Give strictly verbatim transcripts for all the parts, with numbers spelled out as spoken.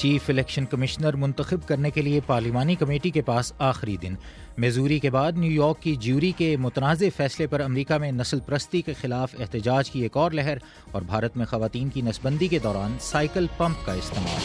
Chief election commissioner منتخب کرنے کے لیے پارلیمانی کمیٹی کے پاس آخری دن۔ میزوری کے بعد نیو یارک کی جیوری کے متنازع فیصلے پر امریکہ میں نسل پرستی کے خلاف احتجاج کی ایک اور لہر، اور بھارت میں خواتین کی نسبندی کے دوران سائیکل پمپ کا استعمال۔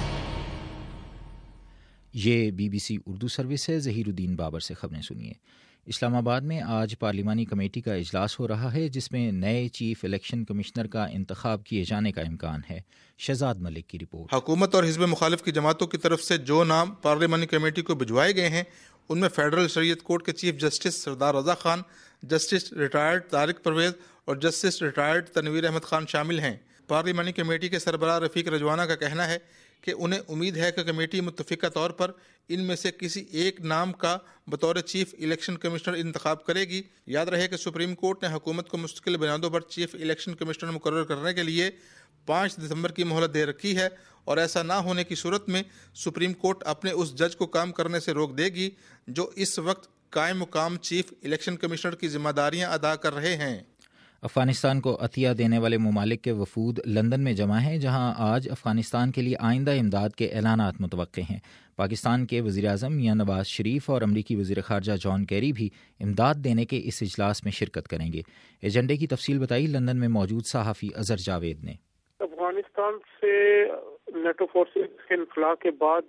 یہ B B C Urdu service ہے۔ ظہیر الدین بابر سے خبریں سنیے۔ اسلام آباد میں آج پارلیمانی کمیٹی کا اجلاس ہو رہا ہے، جس میں نئے چیف الیکشن کمشنر کا انتخاب کیے جانے کا امکان ہے۔ شہزاد ملک کی رپورٹ۔ حکومت اور حزب مخالف کی جماعتوں کی طرف سے جو نام پارلیمانی کمیٹی کو بھجوائے گئے ہیں، ان میں فیڈرل شریعت کورٹ کے chief justice Sardar Raza Khan, justice retired Tariq Pervez اور جسٹس ریٹائرڈ تنویر احمد خان شامل ہیں۔ پارلیمانی کمیٹی کے سربراہ رفیق رجوانہ کا کہنا ہے کہ انہیں امید ہے کہ کمیٹی متفقہ طور پر ان میں سے کسی ایک نام کا بطور چیف الیکشن کمشنر انتخاب کرے گی۔ یاد رہے کہ سپریم کورٹ نے حکومت کو مستقل بنیادوں پر چیف الیکشن کمشنر مقرر کرنے کے لیے پانچ دسمبر کی مہلت دے رکھی ہے، اور ایسا نہ ہونے کی صورت میں سپریم کورٹ اپنے اس جج کو کام کرنے سے روک دے گی جو اس وقت قائم مقام چیف الیکشن کمشنر کی ذمہ داریاں ادا کر رہے ہیں۔ افغانستان کو عطیہ دینے والے ممالک کے وفود لندن میں جمع ہیں، جہاں آج افغانستان کے لیے آئندہ امداد کے اعلانات متوقع ہیں۔ پاکستان کے وزیر اعظم میاں نواز شریف اور امریکی وزیر خارجہ جان کیری بھی امداد دینے کے اس اجلاس میں شرکت کریں گے۔ ایجنڈے کی تفصیل بتائی لندن میں موجود صحافی اظہر جاوید نے۔ افغانستان سے نیٹو فورسز کے انخلا کے بعد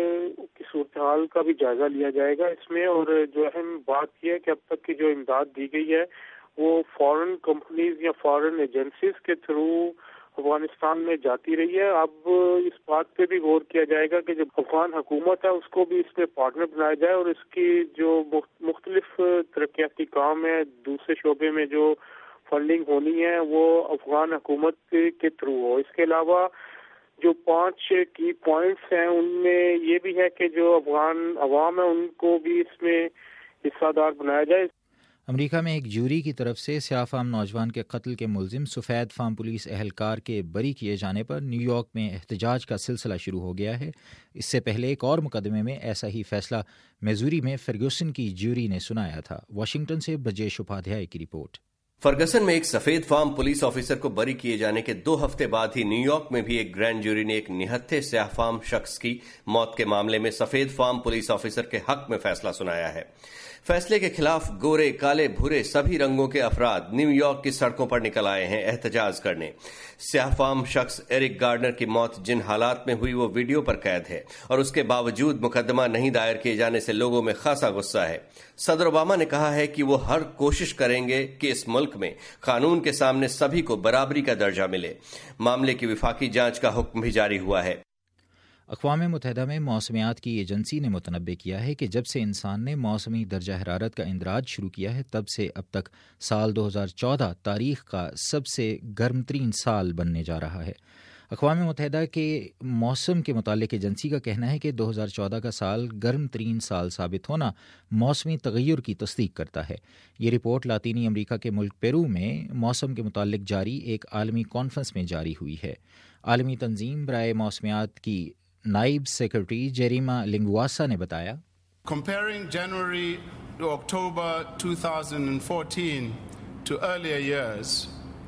کی صورتحال کا بھی جائزہ لیا جائے گا اس میں، اور جو اہم بات یہ ہے کہ اب تک کی جو امداد دی گئی ہے وہ فارن کمپنیز یا فارن ایجنسیز کے تھرو افغانستان میں جاتی رہی ہے۔ اب اس بات پہ بھی غور کیا جائے گا کہ جو افغان حکومت ہے اس کو بھی اس میں پارٹنر بنایا جائے، اور اس کی جو مختلف ترقیاتی کام ہے دوسرے شعبے میں جو فنڈنگ ہونی ہے وہ افغان حکومت کے تھرو ہو۔ اس کے علاوہ جو پانچ کی پوائنٹس ہیں ان میں یہ بھی ہے کہ جو افغان عوام ہے ان کو بھی اس میں حصہ دار بنایا جائے۔ امریکہ میں ایک جوری کی طرف سے سیاہ فام نوجوان کے قتل کے ملزم سفید فام پولیس اہلکار کے بری کیے جانے پر نیو یارک میں احتجاج کا سلسلہ شروع ہو گیا ہے۔ اس سے پہلے ایک اور مقدمے میں ایسا ہی فیصلہ میزوری میں فرگوسن کی جوری نے سنایا تھا۔ واشنگٹن سے برجیش اپادھیائے کی رپورٹ۔ فرگسن میں ایک سفید فام پولیس آفیسر کو بری کیے جانے کے دو ہفتے بعد ہی نیو یارک میں بھی ایک گرینڈ جوری نے ایک نہتھے سیاہ فام شخص کی موت کے معاملے میں سفید فام پولیس آفیسر کے حق میں فیصلہ سنایا ہے۔ فیصلے کے خلاف گورے، کالے، بھورے سبھی رنگوں کے افراد نیو یارک کی سڑکوں پر نکل آئے ہیں احتجاج کرنے۔ سیاہ فام شخص ایرک گارڈنر کی موت جن حالات میں ہوئی وہ ویڈیو پر قید ہے، اور اس کے باوجود مقدمہ نہیں دائر کیے جانے سے لوگوں میں خاصا غصہ ہے۔ صدر اوباما نے کہا ہے کہ وہ ہر کوشش کریں گے کہ اس ملک میں قانون کے سامنے سبھی کو برابری کا درجہ ملے۔ معاملے کی وفاقی جانچ کا حکم بھی جاری ہوا ہے۔ اقوام متحدہ میں موسمیات کی ایجنسی نے متنبع کیا ہے کہ جب سے انسان نے موسمی درجہ حرارت کا اندراج شروع کیا ہے تب سے اب تک سال دو ہزار چودہ تاریخ کا سب سے گرم ترین سال بننے جا رہا ہے۔ اقوام متحدہ کے موسم کے متعلق ایجنسی کا کہنا ہے کہ دو ہزار چودہ کا سال گرم ترین سال ثابت ہونا موسمی تغیر کی تصدیق کرتا ہے۔ یہ رپورٹ لاطینی امریکہ کے ملک پیرو میں موسم کے متعلق جاری ایک عالمی کانفرنس میں جاری ہوئی ہے۔ عالمی تنظیم برائے موسمیات کی نائب سیکرٹری جیریما لنگواسا نے بتایا، Comparing January to October twenty fourteen to earlier years,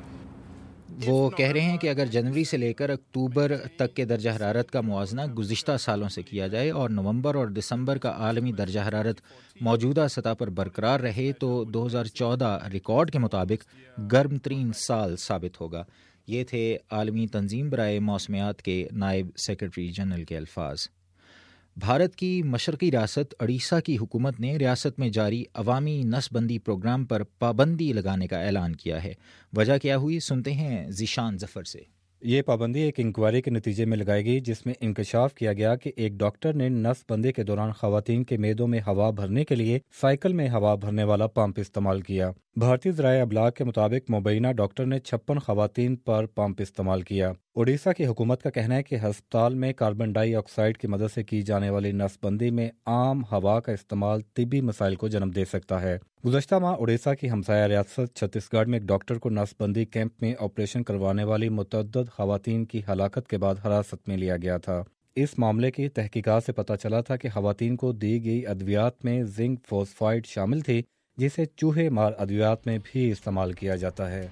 وہ کہہ رہے ہیں کہ اگر جنوری سے لے کر اکتوبر تک کے درجہ حرارت کا موازنہ گزشتہ سالوں سے کیا جائے اور نومبر اور دسمبر کا عالمی درجہ حرارت موجودہ سطح پر برقرار رہے تو دو ہزار چودہ ریکارڈ کے مطابق گرم ترین سال ثابت ہوگا۔ یہ تھے عالمی تنظیم برائے موسمیات کے نائب سیکرٹری جنرل کے الفاظ۔ بھارت کی مشرقی ریاست اڑیسہ کی حکومت نے ریاست میں جاری عوامی نس بندی پروگرام پر پابندی لگانے کا اعلان کیا ہے۔ وجہ کیا ہوئی، سنتے ہیں ذیشان ظفر سے۔ یہ پابندی ایک انکوائری کے نتیجے میں لگائی گئی جس میں انکشاف کیا گیا کہ ایک ڈاکٹر نے نس بندی کے دوران خواتین کے معدوں میں ہوا بھرنے کے لیے سائیکل میں ہوا بھرنے والا پمپ استعمال کیا۔ بھارتی ذرائع ابلاغ کے مطابق مبینہ ڈاکٹر نے چھپن خواتین پر پمپ استعمال کیا۔ اڑیسہ کی حکومت کا کہنا ہے کہ ہسپتال میں کاربن ڈائی آکسائڈ کی مدد سے کی جانے والی نس بندی میں عام ہوا کا استعمال طبی مسائل کو جنم دے سکتا ہے۔ گزشتہ ماہ اڑیسہ کی ہمسایہ ریاست چھتیس گڑھ میں ایک ڈاکٹر کو نس بندی کیمپ میں آپریشن کروانے والی متعدد خواتین کی ہلاکت کے بعد حراست میں لیا گیا تھا۔ اس معاملے کی تحقیقات سے پتہ چلا تھا کہ خواتین کو دی گئی ادویات میں زنک فوسفائڈ شامل تھی، جسے چوہے مار ادویات میں بھی استعمال کیا جاتا ہے۔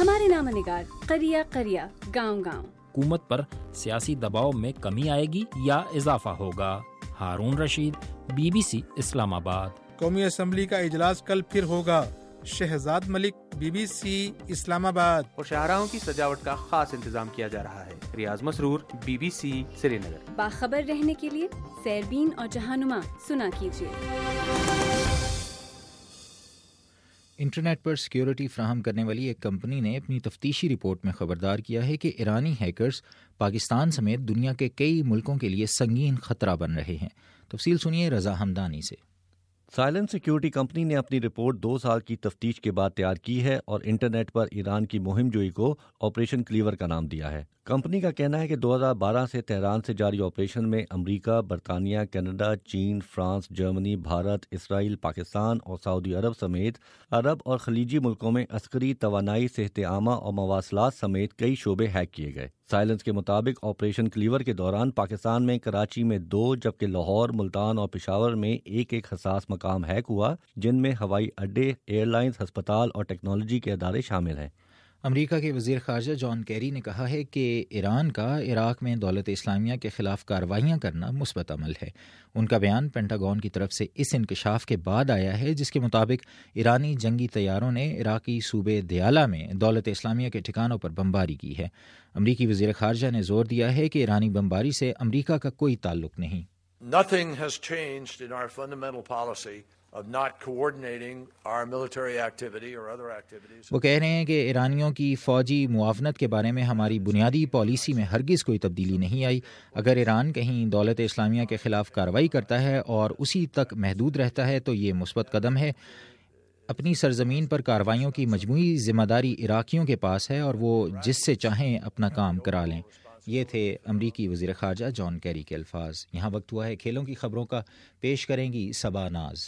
ہمارے نامہ نگار قریہ قریہ گاؤں گاؤں. حکومت پر سیاسی دباؤ میں کمی آئے گی یا اضافہ ہوگا؟ Haroon Rashid, B B C Islamabad. قومی اسمبلی کا اجلاس کل پھر ہوگا. Shahzad Malik, B B C Islamabad. اور شاہراہوں کی سجاوٹ کا خاص انتظام کیا جا رہا ہے. Riaz Masroor, B B C Srinagar. باخبر رہنے کے لیے سیربین اور جہانما سنا کیجیے. انٹرنیٹ پر سیکیورٹی فراہم کرنے والی ایک کمپنی نے اپنی تفتیشی رپورٹ میں خبردار کیا ہے کہ ایرانی ہیکرز پاکستان سمیت دنیا کے کئی ملکوں کے لیے سنگین خطرہ بن رہے ہیں. تفصیل سنیے رضا ہمدانی سے. سائلنٹ سیکیورٹی کمپنی نے اپنی رپورٹ دو سال کی تفتیش کے بعد تیار کی ہے اور انٹرنیٹ پر ایران کی مہم جوئی کو آپریشن کلیور کا نام دیا ہے. کمپنی کا کہنا ہے کہ دو ہزار بارہ سے تہران سے جاری آپریشن میں امریکہ، برطانیہ، کینیڈا، چین، France, Germany, Bharat, Israel, Pakistan اور سعودی عرب سمیت عرب اور خلیجی ملکوں میں عسکری، توانائی، صحت عامہ اور مواصلات سمیت کئی شعبے ہیک کیے گئے. سائلنس کے مطابق آپریشن کلیور کے دوران پاکستان میں کراچی میں دو جبکہ لاہور، ملتان اور پشاور میں ایک ایک حساس مقام ہیک ہوا، جن میں ہوائی اڈے، ایئر لائنز، ہسپتال اور ٹیکنالوجی کے ادارے شامل ہیں. امریکہ کے وزیر خارجہ جان کیری نے کہا ہے کہ ایران کا عراق میں دولت اسلامیہ کے خلاف کارروائیاں کرنا مثبت عمل ہے. ان کا بیان پینٹاگون کی طرف سے اس انکشاف کے بعد آیا ہے جس کے مطابق ایرانی جنگی طیاروں نے عراقی صوبے دیالہ میں دولت اسلامیہ کے ٹھکانوں پر بمباری کی ہے. امریکی وزیر خارجہ نے زور دیا ہے کہ ایرانی بمباری سے امریکہ کا کوئی تعلق نہیں. Nothing has changed in our fundamental policy of not coordinating our military activity or other activities. وہ کہہ رہے ہیں کہ ایرانیوں کی فوجی معاونت کے بارے میں ہماری بنیادی پالیسی میں ہرگز کوئی تبدیلی نہیں آئی. اگر ایران کہیں دولت اسلامیہ کے خلاف کارروائی کرتا ہے اور اسی تک محدود رہتا ہے تو یہ مثبت قدم ہے. اپنی سرزمین پر کارروائیوں کی مجموعی ذمہ داری عراقیوں کے پاس ہے اور وہ جس سے چاہیں اپنا کام کرا لیں. یہ تھے امریکی وزیر خارجہ جان کیری کے الفاظ. یہاں وقت ہوا ہے کھیلوں کی خبروں کا. پیش کریں گی صبا ناز.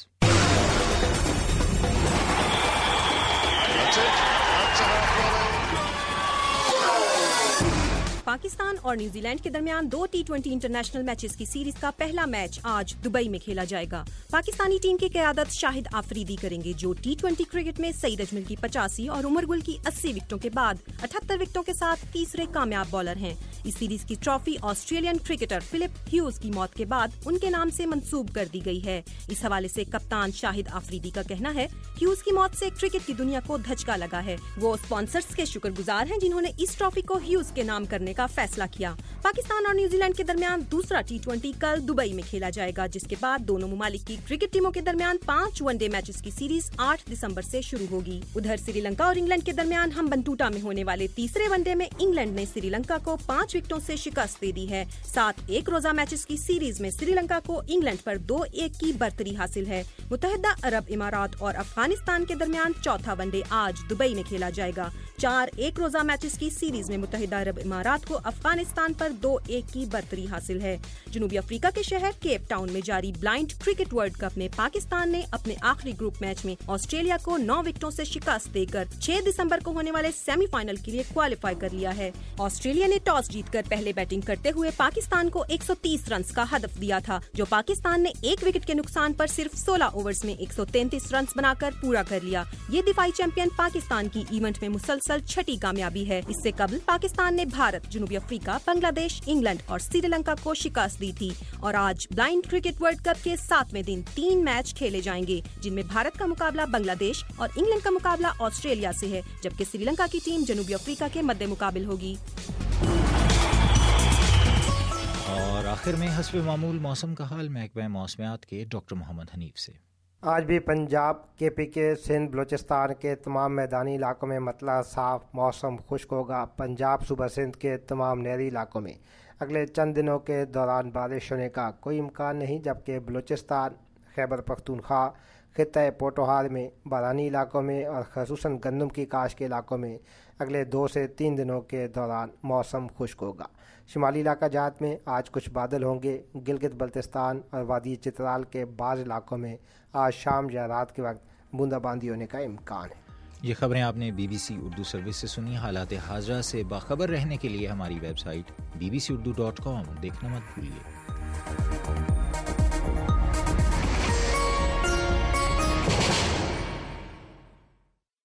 پاکستان اور نیوزی لینڈ کے درمیان دو ٹی ٹوینٹی انٹرنیشنل میچز کی سیریز کا پہلا میچ آج دبئی میں کھیلا جائے گا. پاکستانی ٹیم کی قیادت شاہد آفریدی کریں گے جو ٹی ٹوینٹی کرکٹ میں سعید اجمل کی پچاسی اور عمر گل کی اسی وکٹوں کے بعد اٹھہتر وکٹوں کے ساتھ تیسرے کامیاب بالر ہیں. اس سیریز کی trophy Australian cricketer Phillip Hughes کی موت کے بعد ان کے نام سے منسوب کر دی گئی ہے. اس حوالے سے کپتان شاہد آفریدی کا کہنا ہے ہیوز کی موت سے کرکٹ کی دنیا کو دھچکا لگا ہے. وہ اسپانسرز کے شکر گزار ہیں جنہوں نے اس ٹرافی کو ہیوز کے نام کرنے کا فیصلہ کیا. پاکستان اور نیوزی لینڈ کے درمیان دوسرا ٹی ٹوینٹی کل دبئی میں کھیلا جائے گا جس کے بعد دونوں ممالک کی کرکٹ ٹیموں کے درمیان پانچ ون ڈے میچز کی سیریز آٹھ دسمبر سے شروع ہوگی. ادھر سری لنکا اور انگلینڈ کے درمیان ہم بنٹوٹا میں ہونے والے تیسرے ون ڈے میں انگلینڈ نے سری لنکا کو پانچ وکٹوں سے شکست دے دی ہے. سات ایک روزہ میچز کی سیریز میں سری لنکا کو انگلینڈ پر دو ایک کی برتری حاصل ہے. متحدہ عرب امارات اور افغانستان کے درمیان چوتھا ون ڈے آج دبئی میں کھیلا جائے گا. چار ایک روزہ میچز کی سیریز میں متحدہ عرب امارات کو افغانستان پر دو ایک کی برتری حاصل ہے. جنوبی افریقہ کے شہر کیپ ٹاؤن میں جاری بلائنڈ کرکٹ ورلڈ کپ میں پاکستان نے اپنے آخری گروپ میچ میں آسٹریلیا کو نو وکٹوں سے شکست دے کر چھ دسمبر کو ہونے والے سیمی فائنل کے لیے کوالیفائی کر لیا ہے. آسٹریلیا نے ٹاس جیت کر پہلے بیٹنگ کرتے ہوئے پاکستان کو ایک سو تیس رنز کا ہدف دیا تھا جو پاکستان نے ایک وکٹ کے نقصان پر صرف سولہ اوورز میں ایک سو تینتیس رنز بنا کر پورا کر لیا. یہ دفاعی چیمپئن پاکستان کی ایونٹ میں مسلسل چھٹی کامیابی ہے. اس سے قبل پاکستان نے بھارت، جنوبی افریقہ، بنگلہ دیش، انگلینڈ اور سری لنکا کو شکست دی تھی. اور آج بلائنڈ کرکٹ ورلڈ کپ کے ساتویں دن تین میچ کھیلے جائیں گے جن میں بھارت کا مقابلہ بنگلہ دیش اور انگلینڈ کا مقابلہ آسٹریلیا سے ہے جبکہ سری لنکا کی ٹیم جنوبی افریقہ کے مد مقابل ہوگی. اور آخر میں حسب معمول موسم کا حال محکمہ موسمیات کے ڈاکٹر محمد حنیف سے. آج بھی پنجاب، کے پی کے، سندھ، بلوچستان کے تمام میدانی علاقوں میں مطلع صاف موسم خشک ہوگا. پنجاب، صوبہ سندھ کے تمام نہری علاقوں میں اگلے چند دنوں کے دوران بارش ہونے کا کوئی امکان نہیں جبکہ بلوچستان، خیبر پختونخوا، خطۂ پوٹوہار میں بارانی علاقوں میں اور خصوصاً گندم کی کاشت کے علاقوں میں اگلے دو سے تین دنوں کے دوران موسم خشک ہوگا. شمالی علاقہ جات میں آج کچھ بادل ہوں گے. گلگت بلتستان اور وادی چترال کے بعض علاقوں میں آج شام یا رات کے وقت بوندا باندی ہونے کا امکان ہے. یہ خبریں آپ نے B B C Urdu service سے سنی. حالات حاضرہ سے باخبر رہنے کے لیے ہماری website B B C Urdu dot com دیکھنا مت بھولیے.